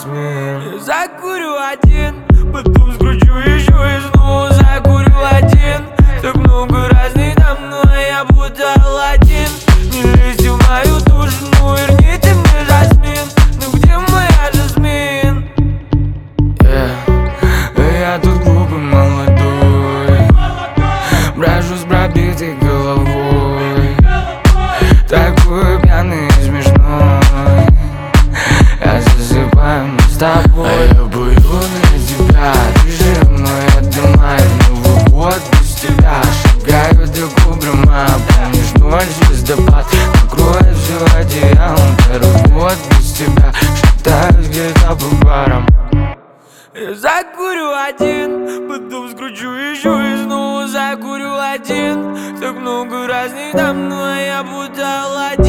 жасмин. Я закурю один, потом скручу еще и снова закурю один. Так много разных там, но я будто Аладдин. Не лезьте в мою душу, ну верните мне жасмин. Ну где моя жасмин? Я тут глупый молодой, брожу с пробитой головой, такой пьяный и смешной. Я засыпаю, мы с тобой. А я плыву на тебя, ты же мной отдымай. Новый год без тебя, шагаю до кубрама. Помнишь ночь звездопад, накроет все одеялом. Второй год без тебя, шатаюсь где-то по барам. Я закурю один, потом скручу еще и снова закурю один. Так много разных там, но я будто Аладдин.